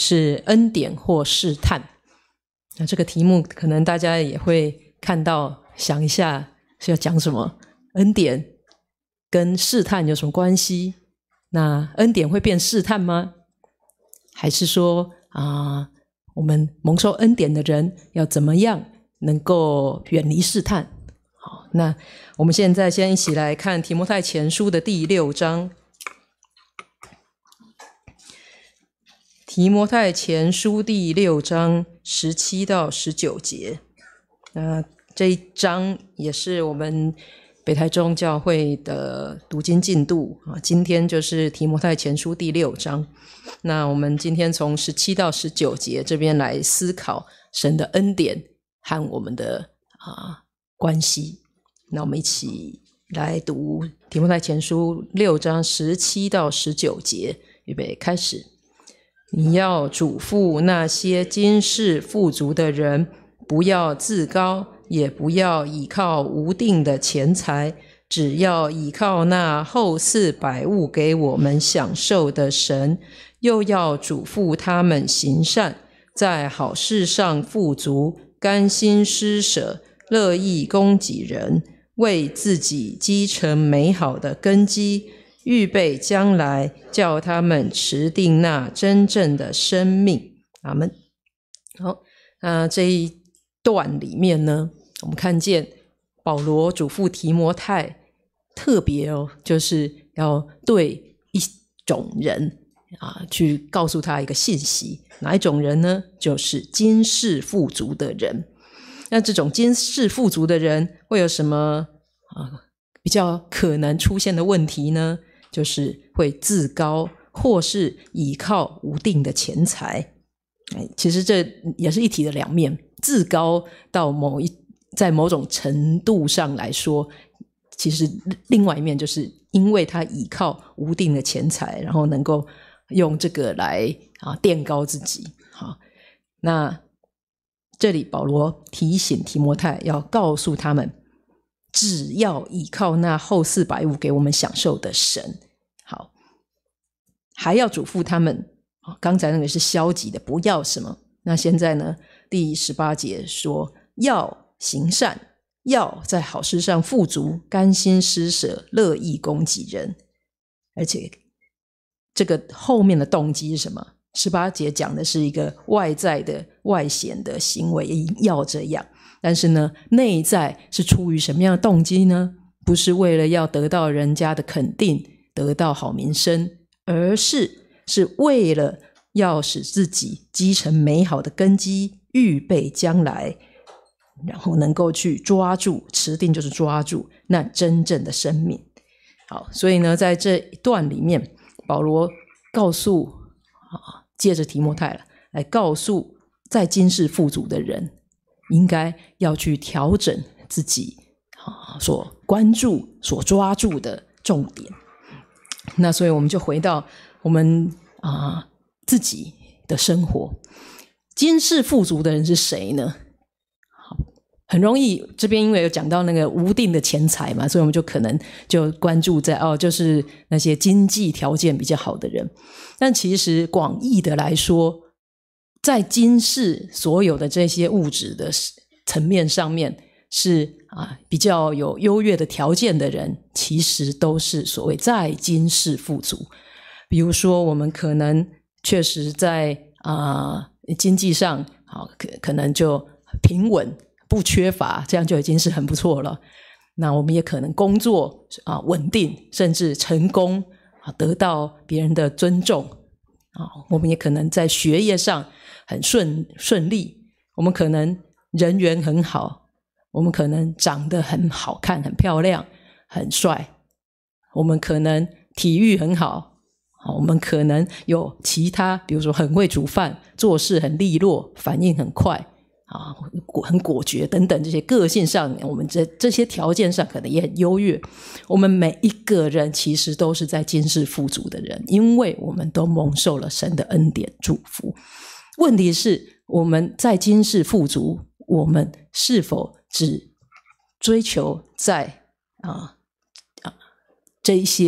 是恩典或试探。那这个题目可能大家也会看到，想一下是要讲什么。恩典跟试探有什么关系？那恩典会变试探吗？还是说我们蒙受恩典的人要怎么样能够远离试探？好，那我们现在先一起来看提摩太前书的第6章。提摩太前书第6章17到19节。这一章也是我们北台中教会的读经进度，今天就是提摩太前书第6章。那我们今天从17到19节这边来思考神的恩典和我们的关系。那我们一起来读提摩太前书6章17到19节，预备开始。你要嘱咐那些今世富足的人，不要自高，也不要倚靠无定的钱财，只要倚靠那后赐百物给我们享受的神。又要嘱咐他们行善，在好事上富足，甘心施舍，乐意供给人，为自己积成美好的根基，预备将来叫他们持定那真正的生命。阿们。好，这一段里面呢，我们看见保罗嘱咐提摩太，特别就是要对一种人去告诉他一个信息。哪一种人呢？就是今世富足的人。那这种今世富足的人会有什么比较可能出现的问题呢？就是会自高，或是倚靠无定的钱财。其实这也是一体的两面。自高到在某种程度上来说，其实另外一面就是因为他倚靠无定的钱财，然后能够用这个来垫高自己。好，那这里保罗提醒提摩太要告诉他们，只要倚靠那后赐百物给我们享受的神。好，还要嘱咐他们，刚才那个是消极的，不要什么。那现在呢，第18节说要行善，要在好事上富足，甘心施舍，乐意供给人。而且这个后面的动机是什么？18节讲的是一个外在的外显的行为，要这样。但是呢，内在是出于什么样的动机呢？不是为了要得到人家的肯定，得到好名声，而是为了要使自己积成美好的根基，预备将来，然后能够去抓住，持定就是抓住那真正的生命。好，所以呢，在这一段里面，保罗告诉借着提摩太来告诉在今世富足的人，应该要去调整自己所关注所抓住的重点。那所以我们就回到我们自己的生活。今世富足的人是谁呢？很容易，这边因为有讲到那个无定的钱财嘛，所以我们就可能就关注在就是那些经济条件比较好的人。但其实广义的来说，在今世所有的这些物质的层面上面，是比较有优越的条件的人，其实都是所谓在今世富足。比如说我们可能确实在经济上可能就平稳不缺乏，这样就已经是很不错了。那我们也可能工作稳定，甚至成功得到别人的尊重我们也可能在学业上很顺利，我们可能人缘很好，我们可能长得很好看，很漂亮，很帅，我们可能体育很好，我们可能有其他，比如说很会煮饭，做事很利落，反应很快很果决等等，这些个性上我们这些条件上可能也很优越。我们每一个人其实都是在今世富足的人，因为我们都蒙受了神的恩典祝福。问题是我们在今世富足，我们是否只追求在这一些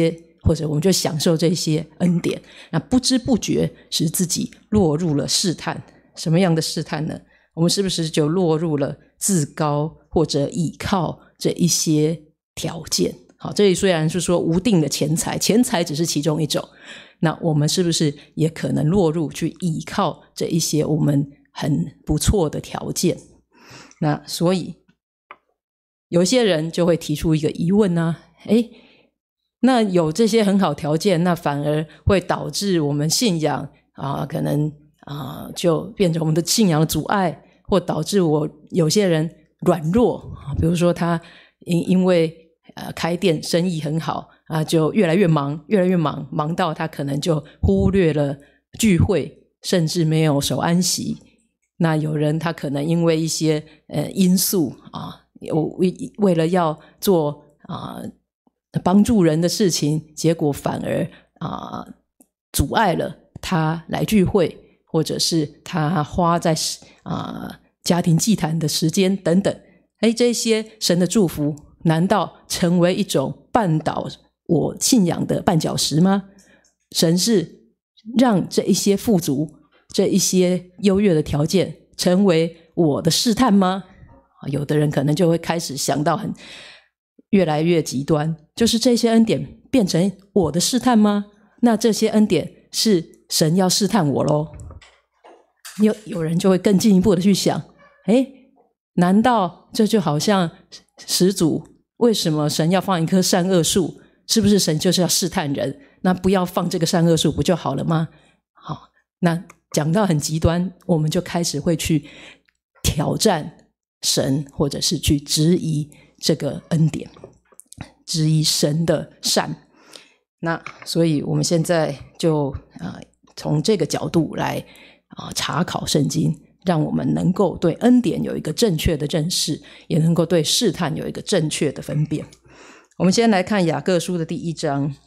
或者我们就享受这些恩典，那不知不觉使自己落入了试探。什么样的试探呢？我们是不是就落入了自高或者倚靠这一些条件？好，这里虽然是说无定的钱财，钱财只是其中一种，那我们是不是也可能落入去倚靠这一些我们很不错的条件？那所以有些人就会提出一个疑问啊，那有这些很好条件，那反而会导致我们信仰可能就变成我们的信仰的阻碍，或导致有些人软弱，比如说他因为开店生意很好就越来越忙，忙到他可能就忽略了聚会，甚至没有守安息。那有人他可能因为一些因素为了要做帮助人的事情，结果反而阻碍了他来聚会，或者是他花在家庭祭坛的时间等等。这些神的祝福难道成为一种绊倒我信仰的绊脚石吗？神是让这一些富足，这一些优越的条件成为我的试探吗？有的人可能就会开始想到越来越极端，就是这些恩典变成我的试探吗？那这些恩典是神要试探我咯。有人就会更进一步的去想，难道这就好像始祖为什么神要放一棵善恶树？是不是神就是要试探人？那不要放这个善恶树不就好了吗？好，那讲到很极端，我们就开始会去挑战神，或者是去质疑这个恩典，质疑神的善。那所以我们现在就从这个角度来查考圣经，让我们能够对恩典有一个正确的认识，也能够对试探有一个正确的分辨。我们先来看雅各书的第1章。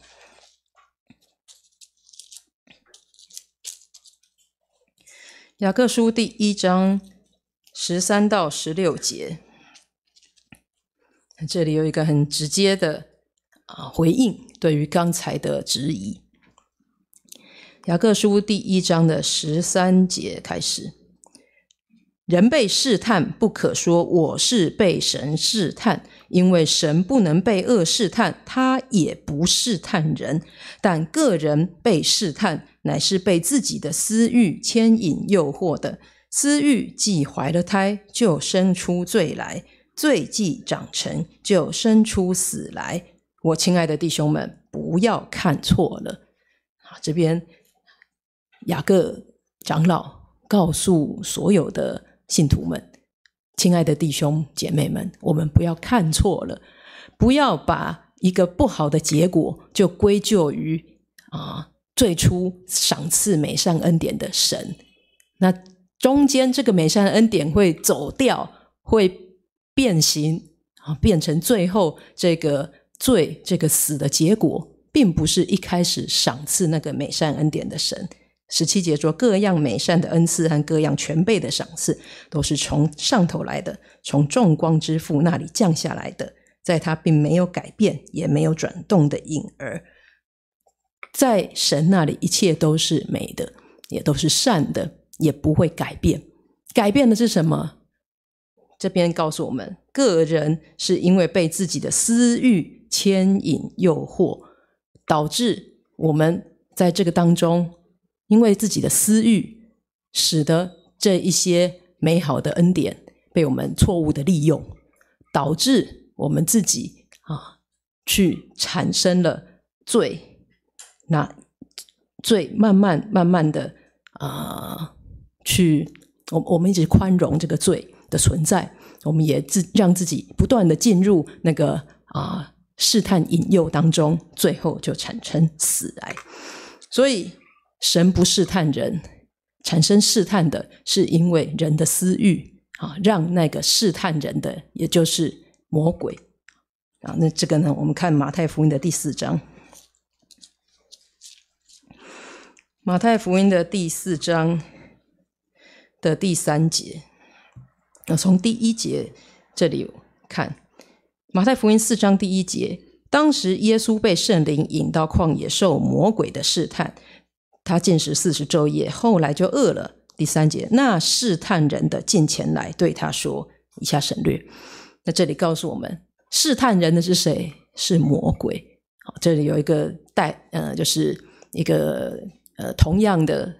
雅各书第1章13到16节，这里有一个很直接的回应对于刚才的质疑。雅各书第1章的13节开始，人被试探，不可说我是被神试探，因为神不能被恶试探，他也不试探人。但个人被试探，乃是被自己的私欲牵引诱惑的。私欲既怀了胎，就生出罪来；罪既长成，就生出死来。我亲爱的弟兄们，不要看错了。这边雅各长老告诉所有的信徒们，亲爱的弟兄姐妹们，我们不要看错了，不要把一个不好的结果就归咎于最初赏赐美善恩典的神。那中间这个美善恩典会走掉，会变形变成最后这个罪，这个死的结果，并不是一开始赏赐那个美善恩典的神。17节说，各样美善的恩赐和各样全备的赏赐，都是从上头来的，从众光之父那里降下来的，在他并没有改变，也没有转动的影儿。在神那里一切都是美的，也都是善的，也不会改变。改变的是什么？这边告诉我们，个人是因为被自己的私欲牵引诱惑，导致我们在这个当中因为自己的私欲，使得这一些美好的恩典被我们错误的利用，导致我们自己去产生了罪。那罪慢慢的我们一直宽容这个罪的存在，我们也让自己不断的进入那个试探引诱当中，最后就产生死来。所以神不试探人，产生试探的是因为人的私欲让那个试探人的也就是魔鬼那这个呢，我们看马太福音的第4章。马太福音的第4章的第3节，从第1节这里看，马太福音4章第1节， 当时耶稣被圣灵引到旷野受魔鬼的试探，他禁食40昼夜，后来就饿了。第3节，那试探人的近前来对他说，以下省略。那这里告诉我们，试探人的是谁？是魔鬼。好，这里有一个就是一个同样的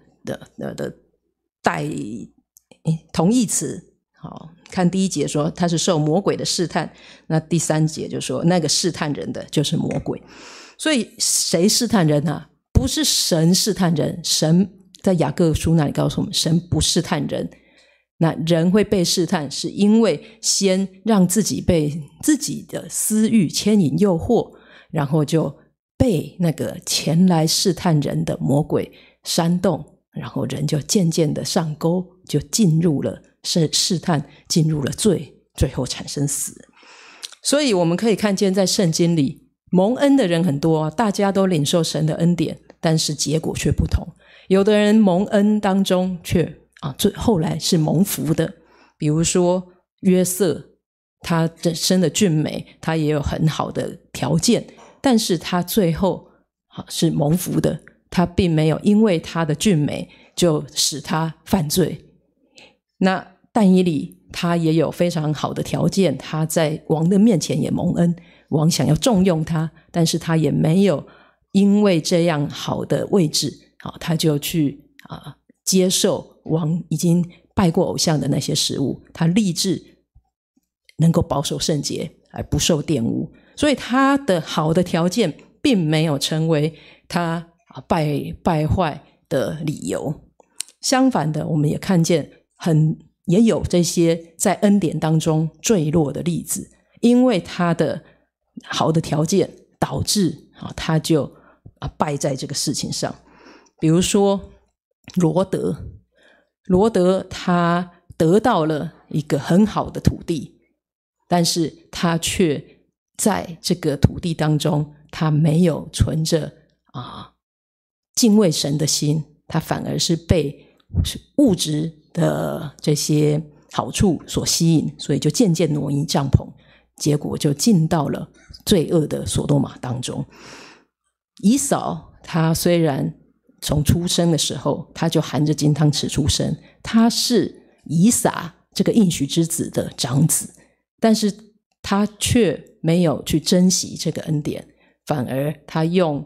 同义词。好，看第1节说他是受魔鬼的试探，那第3节就说那个试探人的就是魔鬼。所以谁试探人啊？不是神试探人，神在雅各书那里告诉我们，神不试探人。那人会被试探，是因为先让自己被自己的私欲牵引诱惑，然后就被那个前来试探人的魔鬼煽动，然后人就渐渐的上钩，就进入了试探，进入了罪，最后产生死。所以我们可以看见在圣经里蒙恩的人很多，大家都领受神的恩典，但是结果却不同。有的人蒙恩当中却后来是蒙福的，比如说约瑟，他生的俊美，他也有很好的条件，但是他最后是蒙福的，他并没有因为他的俊美就使他犯罪。那但以理他也有非常好的条件，他在王的面前也蒙恩，王想要重用他，但是他也没有因为这样好的位置他就去接受王已经拜过偶像的那些食物，他立志能够保守圣洁而不受玷污，所以他的好的条件并没有成为他败坏的理由。相反的，我们也看见也有这些在恩典当中坠落的例子，因为他的好的条件导致他就败在这个事情上。比如说罗德他得到了一个很好的土地，但是他却在这个土地当中，他没有存着敬畏神的心，他反而是被物质的这些好处所吸引，所以就渐渐挪移帐篷，结果就进到了罪恶的索多玛当中。以扫他虽然从出生的时候他就含着金汤匙出生，他是以撒这个应许之子的长子，但是他却没有去珍惜这个恩典，反而他用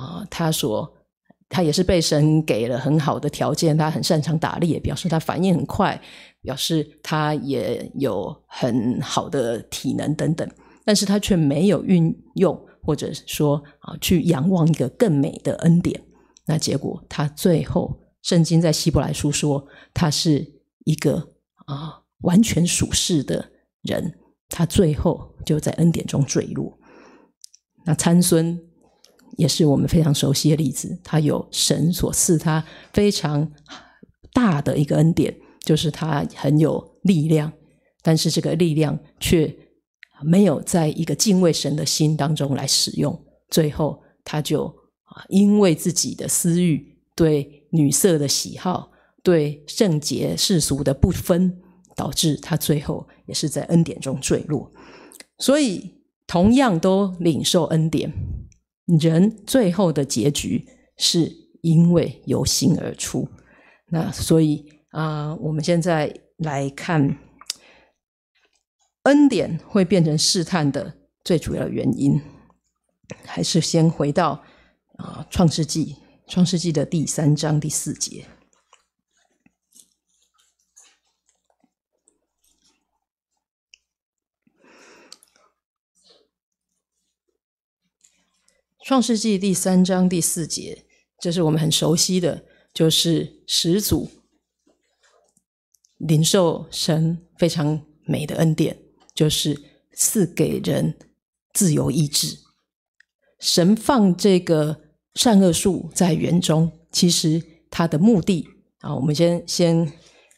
他也是被神给了很好的条件，他很擅长打猎，表示他反应很快，表示他也有很好的体能等等，但是他却没有运用，或者说去仰望一个更美的恩典。那结果他最后，圣经在希伯来书说他是一个完全属世的人，他最后就在恩典中坠落。那参孙也是我们非常熟悉的例子，他有神所赐他非常大的一个恩典，就是他很有力量，但是这个力量却没有在一个敬畏神的心当中来使用，最后他就因为自己的私欲，对女色的喜好，对圣洁世俗的不分，导致他最后也是在恩典中坠落。所以同样都领受恩典，人最后的结局是因为由心而出。那所以我们现在来看恩典会变成试探的最主要的原因，还是先回到创世纪的第3章第4节。创世纪第3章第4节，这是我们很熟悉的，就是始祖领受神非常美的恩典，就是赐给人自由意志。神放这个善恶树在园中，其实它的目的我们先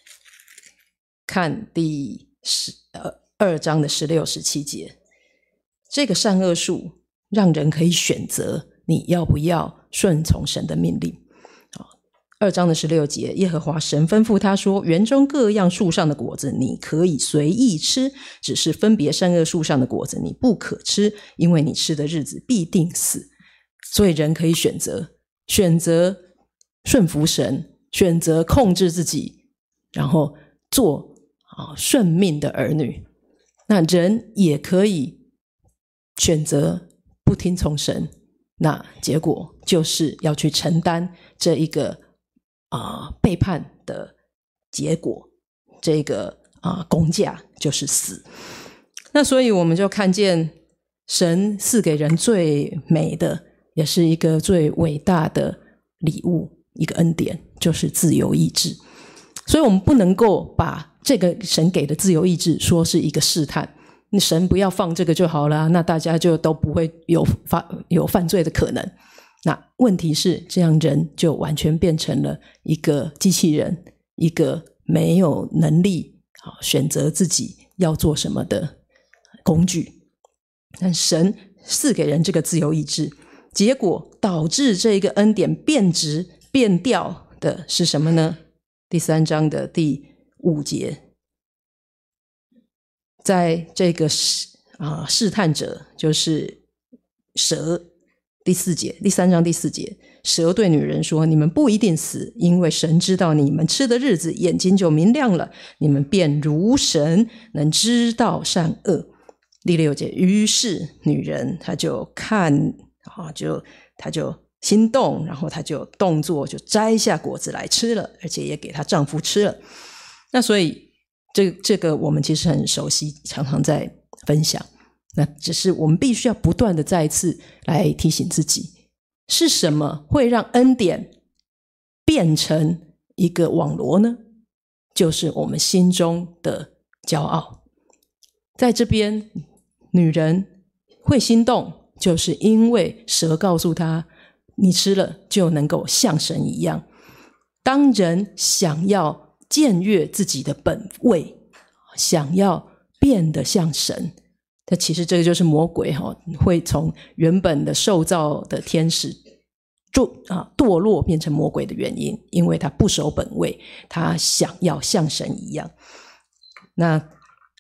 看第2章的16、17节。这个善恶树让人可以选择你要不要顺从神的命令。 2章的16节，耶和华神吩咐他说，园中各样树上的果子你可以随意吃，只是分别善恶树上的果子你不可吃，因为你吃的日子必定死。所以人可以选择顺服神，选择控制自己，然后做顺命的儿女。那人也可以选择不听从神，那结果就是要去承担这一个背叛的结果，这个工价就是死。那所以我们就看见神赐给人最美的，也是一个最伟大的礼物，一个恩典，就是自由意志。所以我们不能够把这个神给的自由意志说是一个试探，神不要放这个就好了，那大家就都不会有犯罪的可能。那问题是，这样人就完全变成了一个机器人，一个没有能力选择自己要做什么的工具。但神赐给人这个自由意志，结果导致这个恩典变质变调的是什么呢？第3章的第5节，在这个试探者就是蛇，第3章第4节，蛇对女人说，你们不一定死，因为神知道你们吃的日子眼睛就明亮了，你们便如神，能知道善恶。第6节，于是女人她就看她就心动，然后她就动作就摘下果子来吃了，而且也给她丈夫吃了。那所以这个我们其实很熟悉，常常在分享。那只是我们必须要不断的再一次来提醒自己，是什么会让恩典变成一个网罗呢？就是我们心中的骄傲。在这边女人会心动，就是因为蛇告诉她，你吃了就能够像神一样。当人想要僭越自己的本位，想要变得像神，那其实这个就是魔鬼会从原本的受造的天使堕落变成魔鬼的原因，因为他不守本位，他想要像神一样。那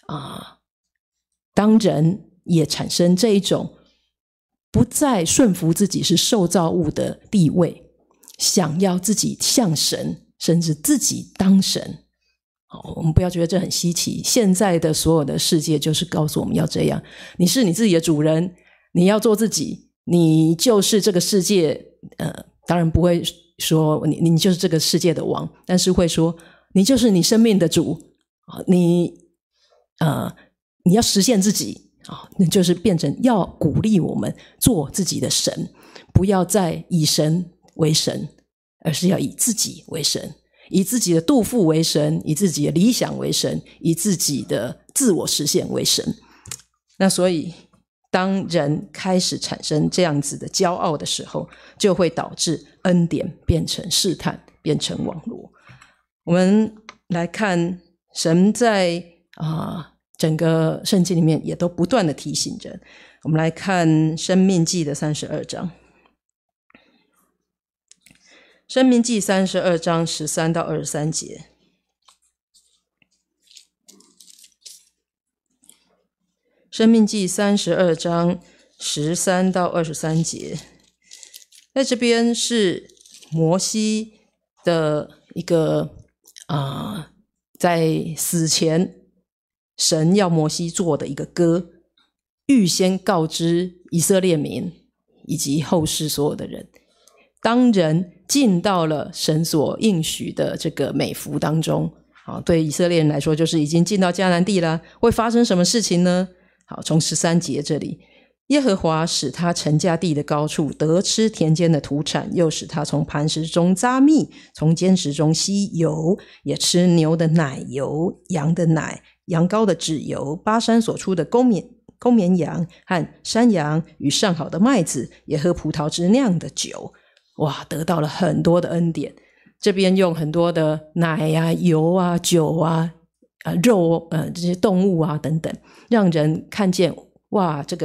当人也产生这一种不再顺服自己是受造物的地位，想要自己像神，甚至自己当神，我们不要觉得这很稀奇，现在的所有的世界就是告诉我们要这样，你是你自己的主人，你要做自己，你就是这个世界当然不会说你就是这个世界的王，但是会说你就是你生命的主，你要实现自己，那就是变成要鼓励我们做自己的神，不要再以神为神，而是要以自己为神，以自己的肚腹为神，以自己的理想为神，以自己的自我实现为神。那所以当人开始产生这样子的骄傲的时候，就会导致恩典变成试探，变成网罗。我们来看神在整个圣经里面也都不断的提醒人。我们来看申命记的32章，申命记32章13到23节。申命记32章13到23节，在这边是摩西的一个在死前神要摩西做的一个歌，预先告知以色列民以及后世所有的人，当人进到了神所应许的这个美福当中，对以色列人来说就是已经进到迦南地了，会发生什么事情呢？好，从13节这里，耶和华使他乘驾地的高处，得吃田间的土产，又使他从磐石中扎蜜，从坚石中吸油，也吃牛的奶油、羊的奶、羊羔的脂油，巴山所出的公绵羊和山羊与上好的麦子，也喝葡萄汁酿的酒。哇，得到了很多的恩典。这边用很多的奶啊、油啊、酒啊、肉这些动物啊等等，让人看见哇，这个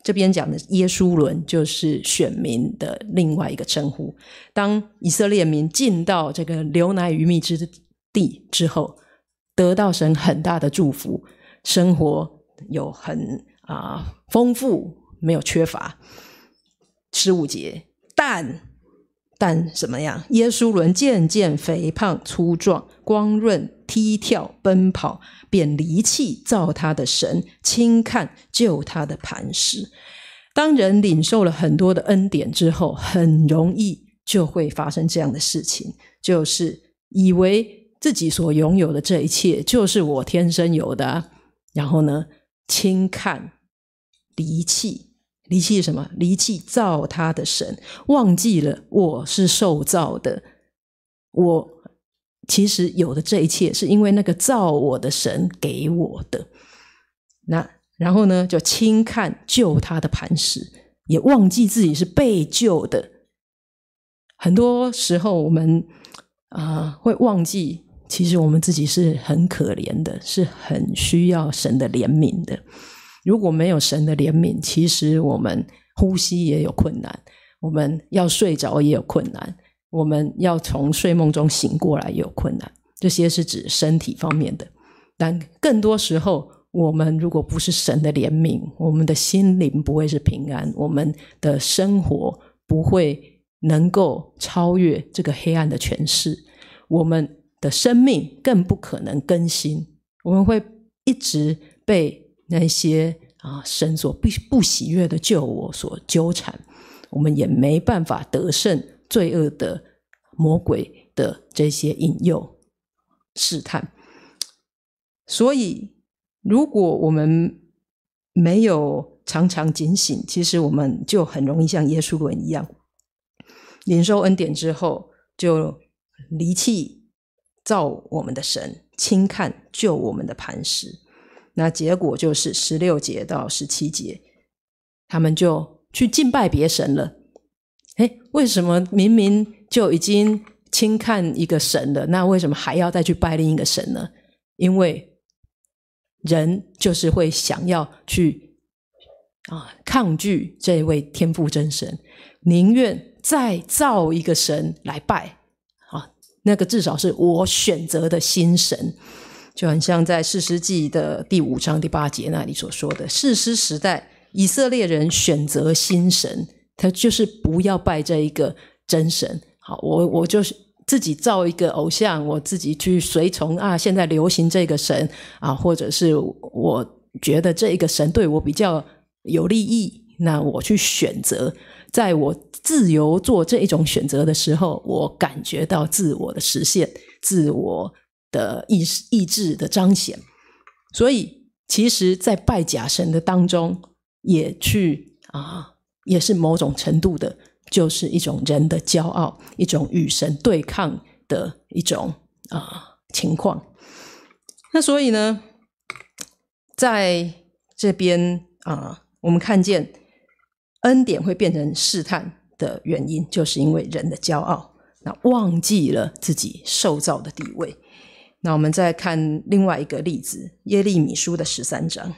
这边讲的耶书伦就是选民的另外一个称呼。当以色列民进到这个流奶与蜜之地之后，得到神很大的祝福，生活有很丰富，没有缺乏。15节，但什么样？耶书伦渐渐肥胖粗壮，光润踢跳奔跑，便离弃造他的神，轻看救他的磐石。当人领受了很多的恩典之后，很容易就会发生这样的事情，就是以为自己所拥有的这一切就是我天生有的然后呢，轻看离弃什么？离弃造他的神，忘记了我是受造的，我其实有的这一切是因为那个造我的神给我的。然后呢，就轻看救他的磐石，也忘记自己是被救的。很多时候我们会忘记，其实我们自己是很可怜的，是很需要神的怜悯的。如果没有神的怜悯，其实我们呼吸也有困难，我们要睡着也有困难，我们要从睡梦中醒过来也有困难。这些是指身体方面的，但更多时候我们如果不是神的怜悯，我们的心灵不会是平安，我们的生活不会能够超越这个黑暗的权势，我们的生命更不可能更新，我们会一直被那些神所不喜悦的救我所纠缠，我们也没办法得胜罪恶的魔鬼的这些引诱试探。所以如果我们没有常常警醒，其实我们就很容易像耶书伦一样，领受恩典之后就离弃造我们的神，轻看救我们的磐石。那结果就是16节到17节，他们就去敬拜别神了。为什么明明就已经轻看一个神了，那为什么还要再去拜另一个神呢？因为人就是会想要去抗拒这位天父真神，宁愿再造一个神来拜那个至少是我选择的新神。就很像在士师记的第5章第8节那里所说的，士师时代以色列人选择新神，他就是不要拜这一个真神。好，我就是自己造一个偶像，我自己去随从现在流行这个神或者是我觉得这一个神对我比较有利益，那我去选择。在我自由做这一种选择的时候，我感觉到自我的实现，自我的意志的彰显。所以其实在拜假神的当中也也是某种程度的就是一种人的骄傲，一种与神对抗的一种情况。那所以呢，在这边我们看见恩典会变成试探的原因，就是因为人的骄傲，那忘记了自己受造的地位。那我们再看另外一个例子，耶利米书的13章。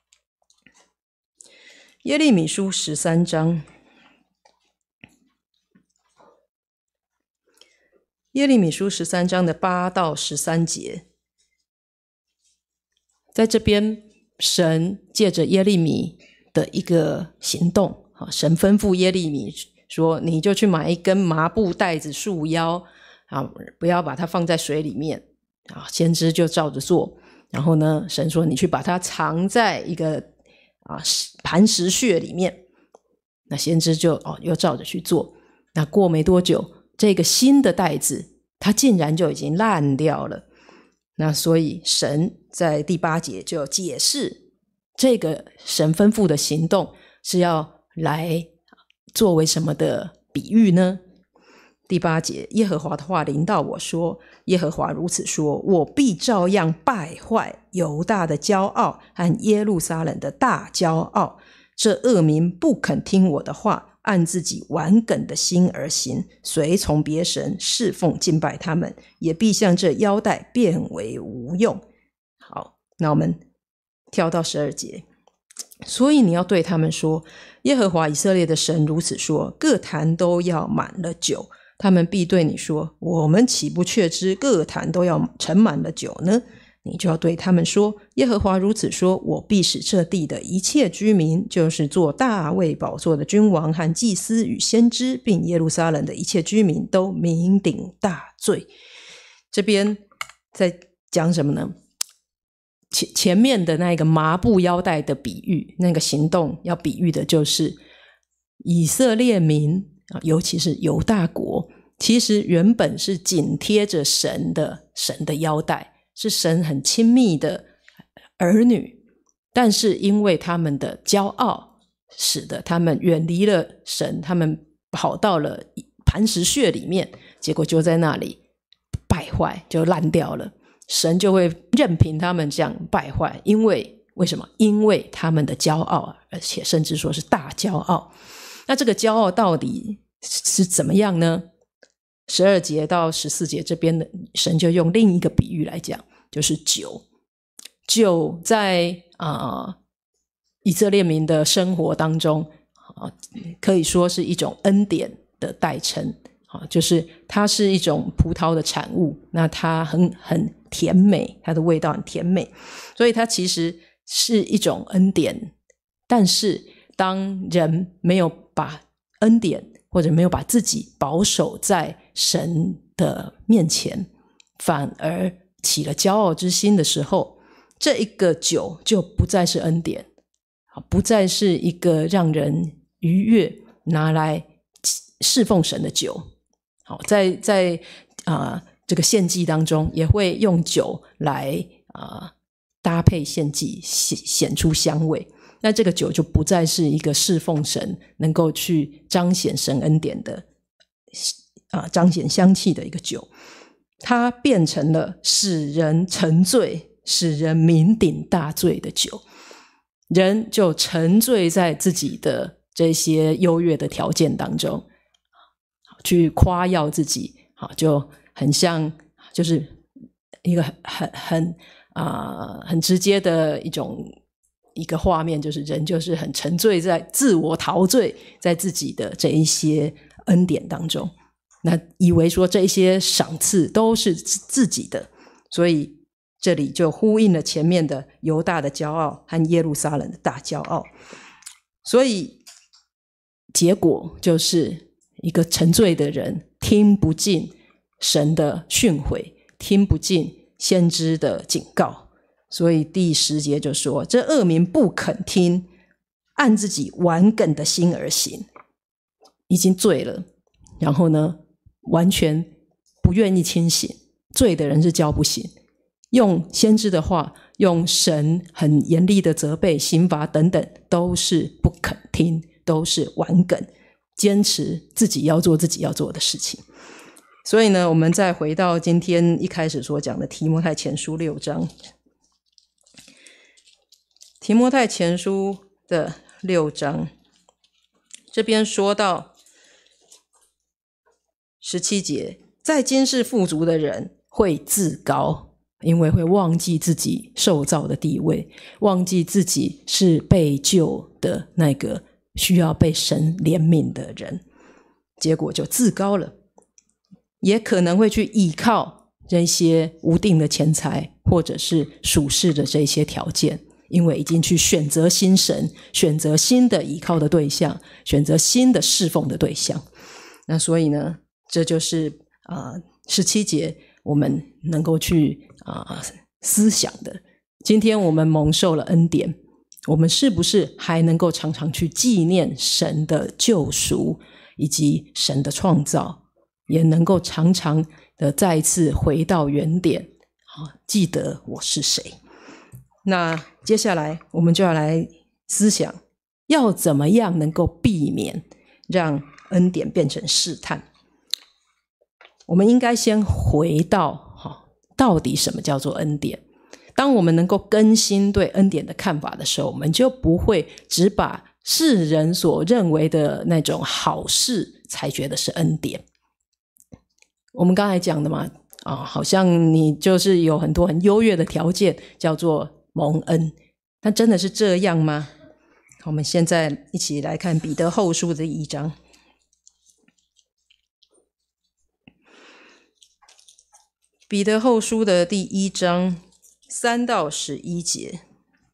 耶利米书13章，耶利米书13章的8到13节，在这边神借着耶利米的一个行动，神吩咐耶利米说，你就去买一根麻布带子束腰，不要把它放在水里面。先知就照着做，然后呢，神说你去把它藏在一个磐石穴里面。那先知就又照着去做。那过没多久，这个新的带子它竟然就已经烂掉了。那所以神在第8节就解释这个神吩咐的行动是要来作为什么的比喻呢？第8节，耶和华的话临到我说，耶和华如此说，我必照样败坏犹大的骄傲和耶路撒冷的大骄傲，这恶民不肯听我的话，按自己顽梗的心而行，随从别神，侍奉敬拜他们，也必像这腰带变为无用。好，那我们跳到12节， 所以你要对他们说，耶和华以色列的神如此说，各坛都要满了酒。他们必对你说，我们岂不确知各坛都要盛满了酒呢？你就要对他们说，耶和华如此说，我必使这地的一切居民，就是做大卫宝座的君王和祭司与先知，并耶路撒冷的一切居民都酩酊大醉。这边在讲什么呢？前面的那个麻布腰带的比喻，那个行动要比喻的就是以色列民，尤其是犹大国，其实原本是紧贴着神的腰带，是神很亲密的儿女，但是因为他们的骄傲，使得他们远离了神，他们跑到了磐石穴里面，结果就在那里败坏，就烂掉了。神就会任凭他们这样败坏，为什么？因为他们的骄傲，而且甚至说是大骄傲。那这个骄傲到底是怎么样呢？12节到14节这边的神就用另一个比喻来讲，就是酒。酒在以色列民的生活当中，可以说是一种恩典的代称。就是它是一种葡萄的产物，那它很甜美，它的味道很甜美，所以它其实是一种恩典。但是当人没有把恩典，或者没有把自己保守在神的面前，反而起了骄傲之心的时候，这一个酒就不再是恩典，不再是一个让人愉悦拿来侍奉神的酒。好，在这个献祭当中，也会用酒来搭配献祭，显出香味。那这个酒就不再是一个侍奉神，能够去彰显神恩典的彰显香气的一个酒，它变成了使人沉醉、使人酩酊大醉的酒。人就沉醉在自己的这些优越的条件当中，去夸耀自己，就很像，就是一个很直接的一个画面，就是人就是很沉醉在自我陶醉在自己的这一些恩典当中，那以为说这一些赏赐都是自己的，所以这里就呼应了前面的犹大的骄傲和耶路撒冷的大骄傲，所以结果就是一个沉醉的人听不进神的训诲，听不进先知的警告，所以第10节就说，这恶民不肯听，按自己顽梗的心而行，已经醉了，然后呢完全不愿意清醒，醉的人是叫不醒，用先知的话，用神很严厉的责备、刑罚等等，都是不肯听，都是顽梗，坚持自己要做自己要做的事情。所以呢，我们再回到今天一开始所讲的提摩太前书6章。提摩太前书的6章，这边说到17节，在今世富足的人会自高，因为会忘记自己受造的地位，忘记自己是被救的那个需要被神怜悯的人，结果就自高了，也可能会去依靠这些无定的钱财，或者是属世的这些条件，因为已经去选择新神，选择新的依靠的对象，选择新的侍奉的对象。那所以呢，这就是17节我们能够去思想的。今天我们蒙受了恩典，我们是不是还能够常常去纪念神的救赎以及神的创造，也能够常常的再一次回到原点，记得我是谁。那接下来我们就要来思想，要怎么样能够避免让恩典变成试探。我们应该先回到到底什么叫做恩典。当我们能够更新对恩典的看法的时候，我们就不会只把世人所认为的那种好事才觉得是恩典。我们刚才讲的嘛，好像你就是有很多很优越的条件叫做蒙恩，但真的是这样吗？ 我们现在一起来看彼得后书的第1章。彼得后书的第1章3到11节。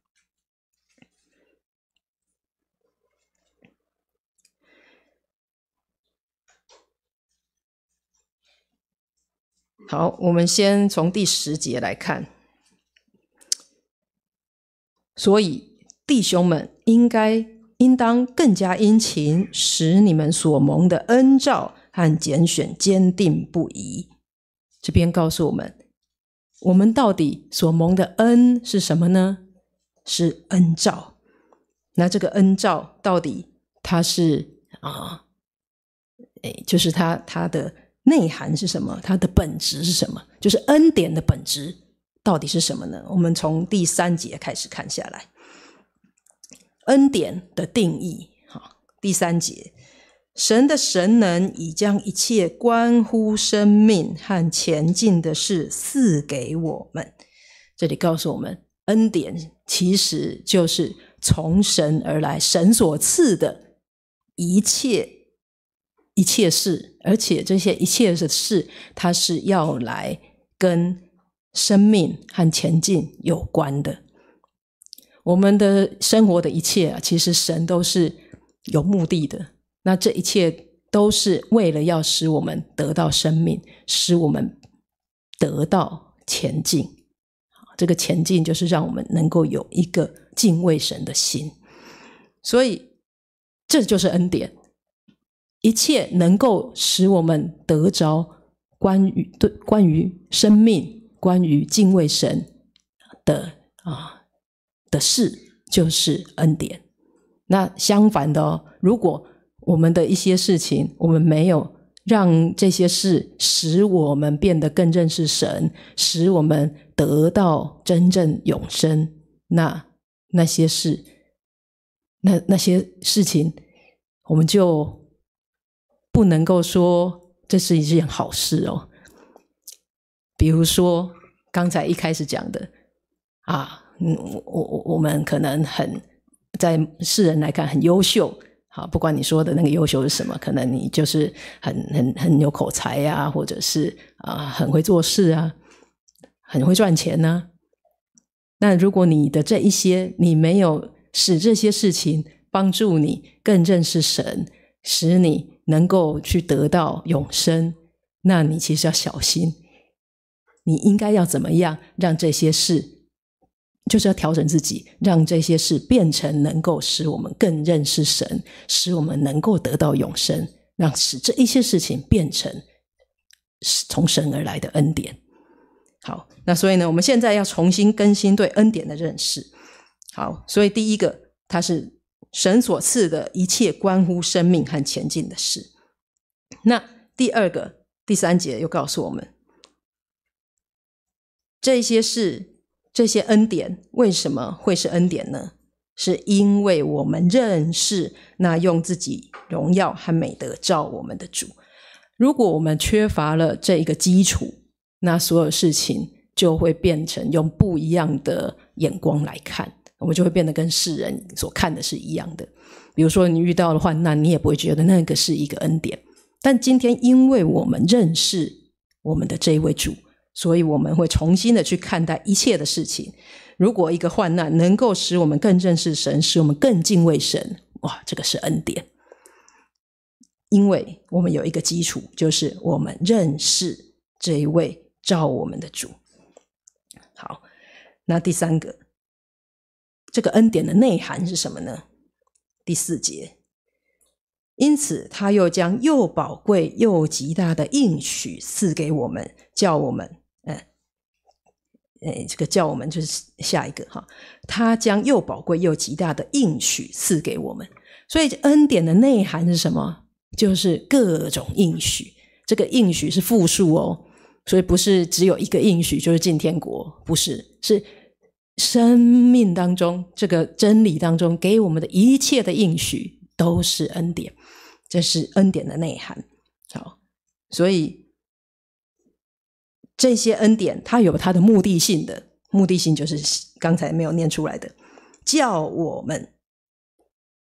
好，我们先从第10节来看。所以弟兄们应当更加殷勤，使你们所蒙的恩召和拣选坚定不移。这边告诉我们到底所蒙的恩是什么呢？是恩召。那这个恩召到底它是就是它的内涵是什么？它的本质是什么？就是恩典的本质到底是什么呢？我们从第3节开始看下来。恩典的定义，第3节，神的神能已将一切关乎生命和前进的事赐给我们。这里告诉我们，恩典其实就是从神而来，神所赐的一切事，而且这些一切的事，它是要来跟生命和前进有关的。我们的生活的一切其实神都是有目的的，那这一切都是为了要使我们得到生命，使我们得到前进。这个前进就是让我们能够有一个敬畏神的心，所以这就是恩典。一切能够使我们得着关于生命、关于敬畏神的事，就是恩典。那相反的如果我们的一些事情，我们没有让这些事使我们变得更认识神，使我们得到真正永生，那些事情，我们就不能够说这是一件好事哦。比如说刚才一开始讲的我们可能在世人来看很优秀，不管你说的那个优秀是什么，可能你就是很有口才啊，或者是很会做事啊，很会赚钱啊。那如果你的这一些，你没有使这些事情帮助你更认识神，使你能够去得到永生，那你其实要小心，你应该要怎么样让这些事，就是要调整自己，让这些事变成能够使我们更认识神，使我们能够得到永生，使这一些事情变成从神而来的恩典。好，那所以呢，我们现在要重新更新对恩典的认识。好，所以第一个，它是神所赐的一切关乎生命和前进的事。那第二个，第3节又告诉我们，这些事，这些恩典为什么会是恩典呢？是因为我们认识那用自己荣耀和美德召我们的主。如果我们缺乏了这一个基础，那所有事情就会变成用不一样的眼光来看，我们就会变得跟世人所看的是一样的。比如说你遇到了患难，你也不会觉得那个是一个恩典，但今天因为我们认识我们的这一位主，所以我们会重新的去看待一切的事情。如果一个患难能够使我们更认识神，使我们更敬畏神，哇，这个是恩典。因为我们有一个基础，就是我们认识这一位召我们的主。好，那第3个，这个恩典的内涵是什么呢？第4节，因此他又将又宝贵又极大的应许赐给我们，叫我们这个叫我们就是下一个他将又宝贵又极大的应许赐给我们。所以恩典的内涵是什么？就是各种应许。这个应许是复数哦，所以不是只有一个应许就是进天国，不是，是生命当中这个真理当中给我们的一切的应许都是恩典，这是恩典的内涵。好，所以这些恩典它有它的目的性的，目的性就是刚才没有念出来的，叫我们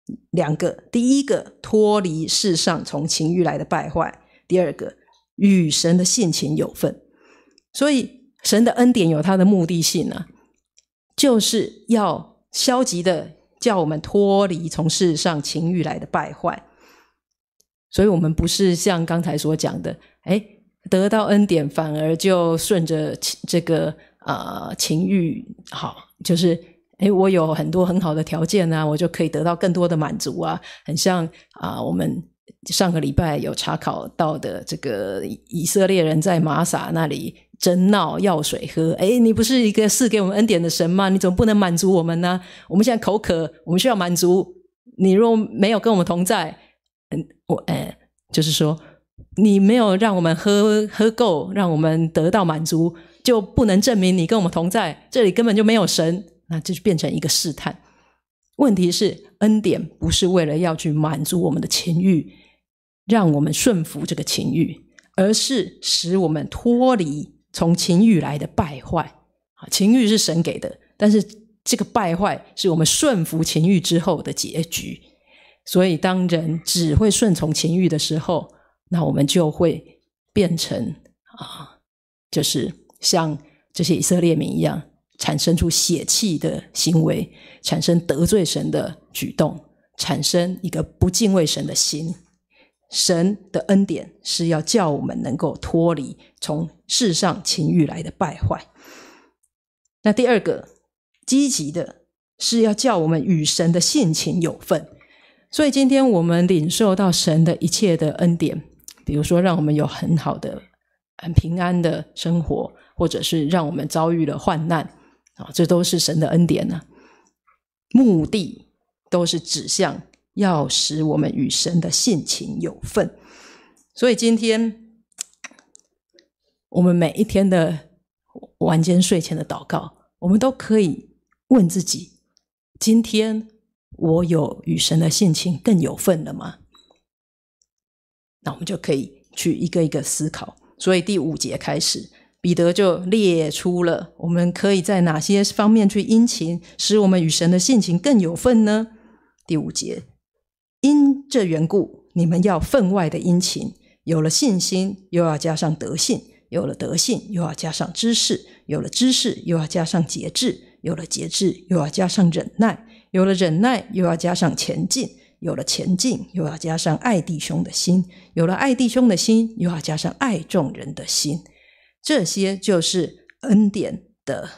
两个，第一个脱离世上从情欲来的败坏，第二个与神的性情有份。所以神的恩典有它的目的性啊，就是要消极的叫我们脱离从世上情欲来的败坏。所以我们不是像刚才所讲的，得到恩典反而就顺着这个情欲好，就是我有很多很好的条件啊，我就可以得到更多的满足啊。很像我们上个礼拜有查考到的这个以色列人在玛撒那里争闹要水喝，你不是一个赐给我们恩典的神吗？你怎么不能满足我们呢？我们现在口渴，我们需要满足，你若没有跟我们同在，就是说你没有让我们喝够，让我们得到满足，就不能证明你跟我们同在，这里根本就没有神，那这就变成一个试探。问题是恩典不是为了要去满足我们的情欲，让我们顺服这个情欲，而是使我们脱离从情欲来的败坏。情欲是神给的，但是这个败坏是我们顺服情欲之后的结局。所以当人只会顺从情欲的时候，那我们就会变成就是像这些以色列民一样，产生出血气的行为，产生得罪神的举动，产生一个不敬畏神的心。神的恩典是要叫我们能够脱离从世上情欲来的败坏。那第二个积极的是要叫我们与神的性情有份。所以今天我们领受到神的一切的恩典，比如说让我们有很好的很平安的生活，或者是让我们遭遇了患难，这都是神的恩典啊。目的都是指向要使我们与神的性情有份。所以今天我们每一天的晚间睡前的祷告，我们都可以问自己，今天我有与神的性情更有份了吗？那我们就可以去一个一个思考。所以第5节开始，彼得就列出了我们可以在哪些方面去殷勤，使我们与神的性情更有份呢？第5节，因这缘故，你们要分外的殷勤，有了信心又要加上德性，有了德性又要加上知识，有了知识又要加上节制，有了节制又要加上忍耐，有了忍耐又要加上前进，有了前进又要加上爱弟兄的心，有了爱弟兄的心又要加上爱众人的心。这些就是恩典的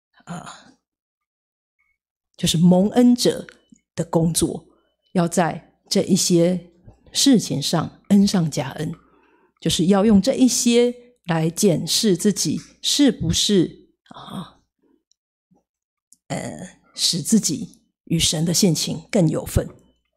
就是蒙恩者的工作，要在这一些事情上恩上加恩，就是要用这一些来检视自己是不是使自己与神的性情更有份。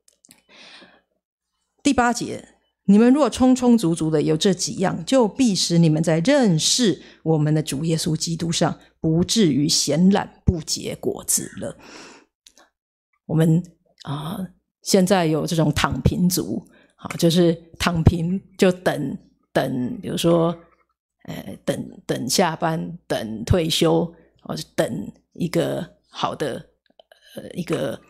第8节，你们若充充足足的有这几样，就必使你们在认识我们的主耶稣基督上不至于闲懒不结果子了。我们现在有这种躺平族，就是躺平就等，比如说等下班，等退休，或者等一个好的一个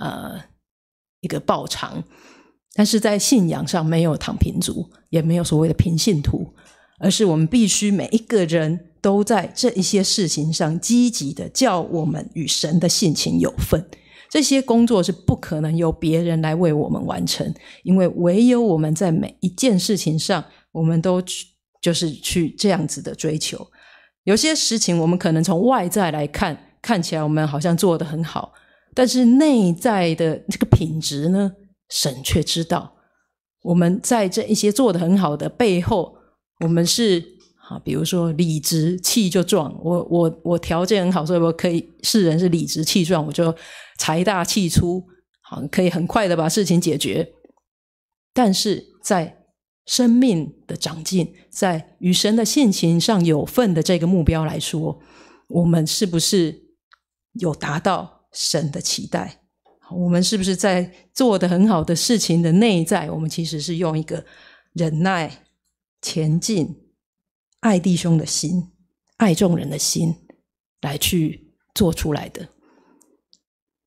报偿。但是在信仰上没有躺平族，也没有所谓的平信徒，而是我们必须每一个人都在这一些事情上积极的叫我们与神的性情有份。这些工作是不可能由别人来为我们完成，因为唯有我们在每一件事情上，我们都就是去这样子的追求。有些事情我们可能从外在来看起来我们好像做得很好，但是内在的这个品质呢，神却知道。我们在这一些做得很好的背后，我们是比如说理直气就壮，我条件很好，所以我可以世人是理直气壮，我就财大气粗，可以很快的把事情解决。但是在生命的长进，在与神的性情上有份的这个目标来说，我们是不是有达到神的期待？我们是不是在做得很好的事情的内在，我们其实是用一个忍耐、前进、爱弟兄的心、爱众人的心来去做出来的？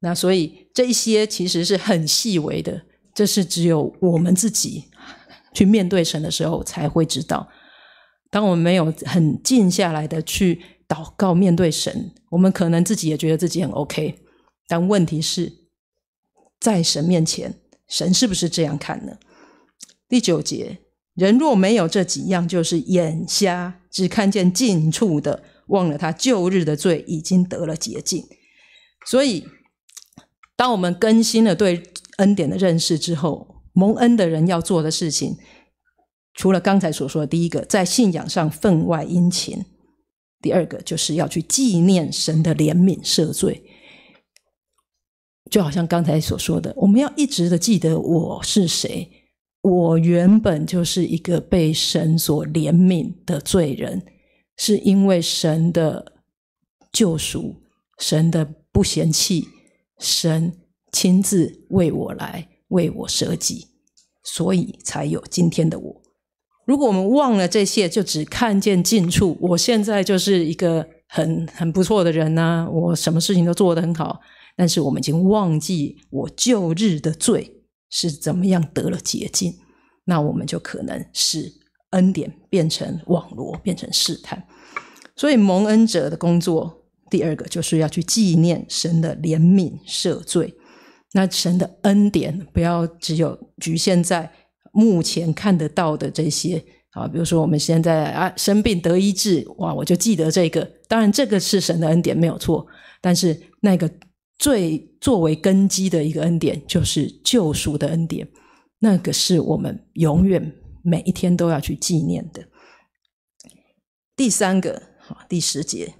那所以这一些其实是很细微的，这是只有我们自己去面对神的时候才会知道。当我们没有很静下来的去祷告面对神，我们可能自己也觉得自己很 OK， 但问题是在神面前，神是不是这样看呢？第9节，人若没有这几样，就是眼瞎，只看见近处的，忘了他旧日的罪已经得了洁净。所以当我们更新了对恩典的认识之后，蒙恩的人要做的事情，除了刚才所说的第一个，在信仰上分外殷勤，第二个就是要去纪念神的怜悯赦罪。就好像刚才所说的，我们要一直的记得我是谁，我原本就是一个被神所怜悯的罪人，是因为神的救赎，神的不嫌弃，神亲自为我来，为我舍己，所以才有今天的我。如果我们忘了这些，就只看见近处，我现在就是一个很不错的人啊，我什么事情都做得很好，但是我们已经忘记我旧日的罪是怎么样得了洁净，那我们就可能使恩典变成网罗，变成试探。所以蒙恩者的工作，第二个就是要去纪念神的怜悯赦罪。那神的恩典不要只有局限在目前看得到的这些比如说我们现在生病得医治，哇，我就记得这个，当然这个是神的恩典没有错，但是那个最作为根基的一个恩典就是救赎的恩典，那个是我们永远每一天都要去纪念的。第三个，第10节，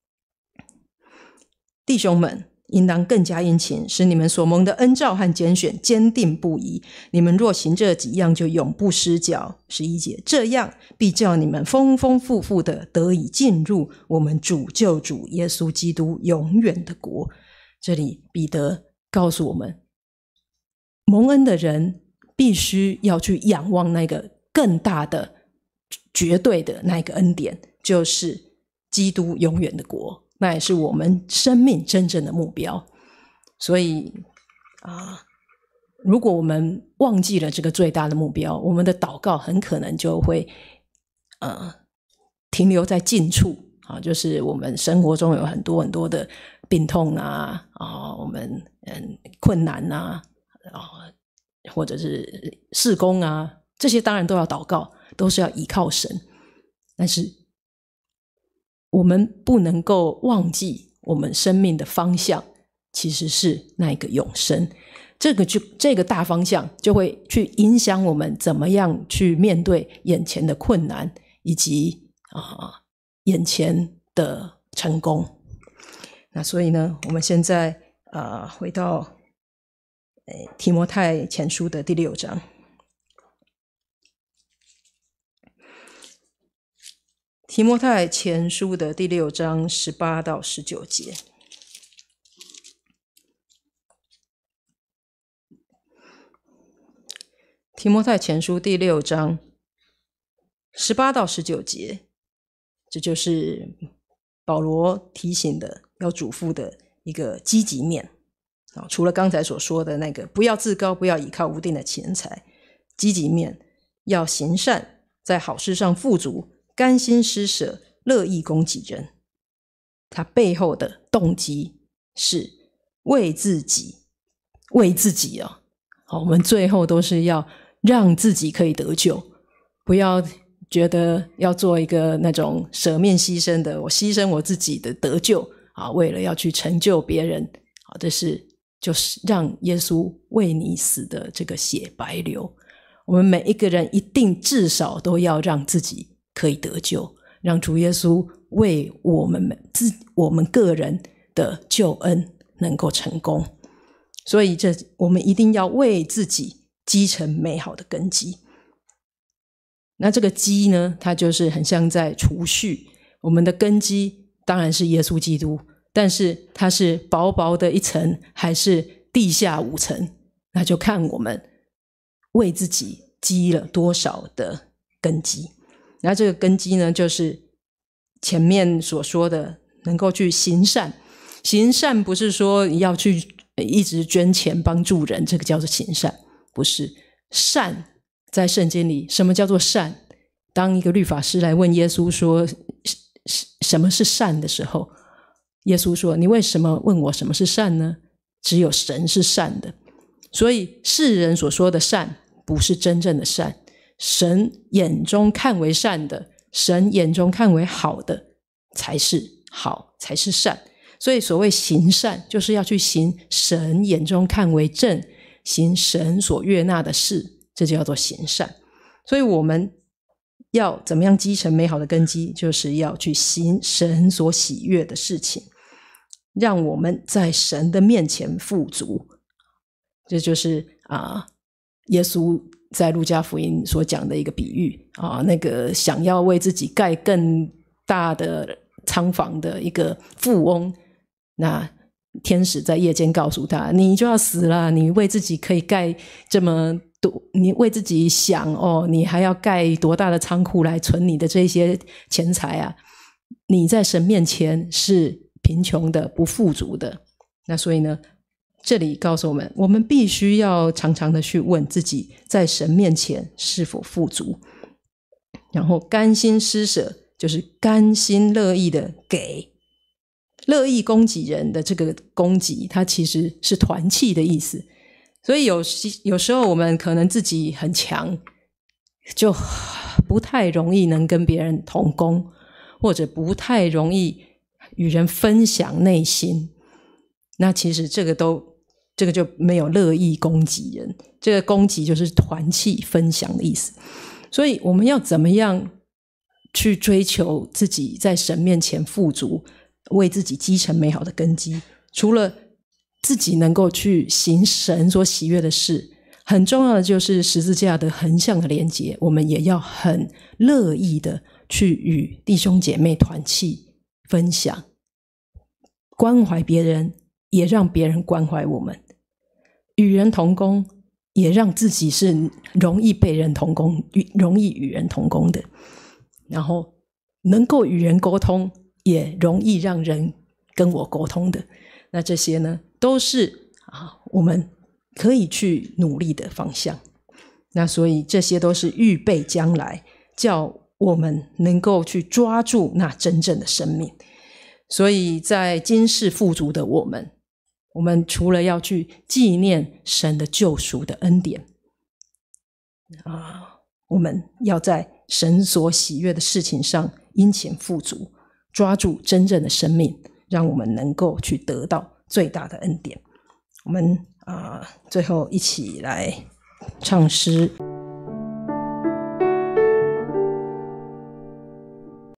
弟兄们应当更加殷勤，使你们所蒙的恩召和拣选坚定不移。你们若行这几样，就永不失脚。11节，这样必叫你们丰丰富富的得以进入我们主救主耶稣基督永远的国。这里彼得告诉我们，蒙恩的人必须要去仰望那个更大的绝对的那个恩典，就是基督永远的国，那也是我们生命真正的目标。所以如果我们忘记了这个最大的目标，我们的祷告很可能就会停留在近处就是我们生活中有很多很多的病痛我们困难或者是事工这些当然都要祷告，都是要依靠神，但是我们不能够忘记我们生命的方向其实是那个永生。这个大方向就会去影响我们怎么样去面对眼前的困难，以及眼前的成功。那所以呢，我们现在回到提摩太前书的第6章。提摩太前书的第6章18到19节。提摩太前书第6章18到19节，这就是保罗提醒的要嘱咐的一个积极面。除了刚才所说的那个不要自高，不要倚靠无定的钱财，积极面要行善，在好事上富足，甘心施舍，乐意供给人。他背后的动机是为自己我们最后都是要让自己可以得救，不要觉得要做一个那种舍命牺牲的，我牺牲我自己的得救为了要去成就别人这是就是让耶稣为你死的这个血白流。我们每一个人一定至少都要让自己可以得救，让主耶稣为我们个人的救恩能够成功。所以我们一定要为自己积成美好的根基。那这个基呢，它就是很像在储蓄，我们的根基当然是耶稣基督，但是它是薄薄的一层还是地下5层，那就看我们为自己积了多少的根基。那这个根基呢，就是前面所说的能够去行善。行善不是说你要去一直捐钱帮助人，这个叫做行善。不是，善在圣经里，什么叫做善？当一个律法师来问耶稣说什么是善的时候，耶稣说，你为什么问我什么是善呢？只有神是善的。所以世人所说的善不是真正的善，神眼中看为善的，神眼中看为好的才是好，才是善。所以所谓行善，就是要去行神眼中看为正，行神所悦纳的事，这就叫做行善。所以我们要怎么样积成美好的根基，就是要去行神所喜悦的事情，让我们在神的面前富足。这就是耶稣在路加福音所讲的一个比喻那个想要为自己盖更大的仓房的一个富翁，那天使在夜间告诉他，你就要死了，你为自己可以盖这么多，你为自己想你还要盖多大的仓库来存你的这些钱财啊，你在神面前是贫穷的，不富足的。那所以呢，这里告诉我们，我们必须要常常的去问自己，在神面前是否富足，然后甘心施舍，就是甘心乐意的给。乐意供给人的这个供给，它其实是团契的意思。所以有时候我们可能自己很强，就不太容易能跟别人同工，或者不太容易与人分享内心。那其实这个就没有乐意供给人，这个供给就是团契分享的意思。所以我们要怎么样去追求自己在神面前富足，为自己积成美好的根基？除了自己能够去行神所喜悦的事，很重要的就是十字架的横向的连结，我们也要很乐意的去与弟兄姐妹团契分享，关怀别人，也让别人关怀我们，与人同工，也让自己是容易被人同工，容易与人同工的，然后能够与人沟通，也容易让人跟我沟通的。那这些呢，都是我们可以去努力的方向。那所以这些都是预备将来，叫我们能够去抓住那真正的生命。所以在今世富足的我们除了要去纪念神的救赎的恩典我们要在神所喜悦的事情上殷勤富足，抓住真正的生命，让我们能够去得到最大的恩典。我们最后一起来唱诗。